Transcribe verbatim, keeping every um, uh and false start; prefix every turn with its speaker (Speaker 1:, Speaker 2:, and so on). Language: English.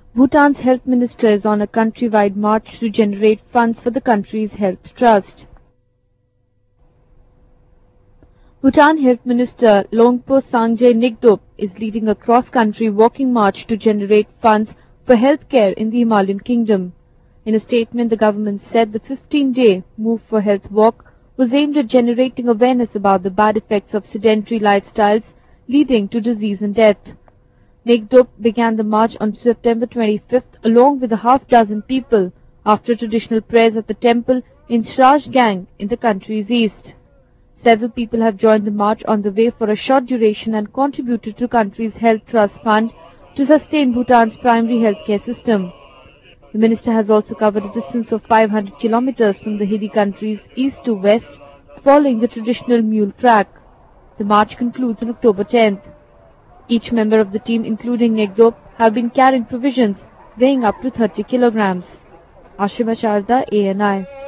Speaker 1: Bhutan's health minister is on a countrywide march to generate funds for the country's health trust. Bhutan Health Minister Longpo Sangye Nikdop is leading a cross-country walking march to generate funds for healthcare in the Himalayan kingdom. In a statement, the government said the fifteen-day Move for Health walk was aimed at generating awareness about the bad effects of sedentary lifestyles leading to disease and death. Nikdop began the march on September twenty-fifth along with a half dozen people after traditional prayers at the temple in Srajgang in the country's east. Several people have joined the march on the way for a short duration and contributed to the country's health trust fund to sustain Bhutan's primary healthcare system. The minister has also covered a distance of five hundred kilometers from the hilly country's east to west, following the traditional mule track. The march concludes on October tenth. Each member of the team, including Nikdop, have been carrying provisions weighing up to thirty kilograms. Ashima Sharda, A N I.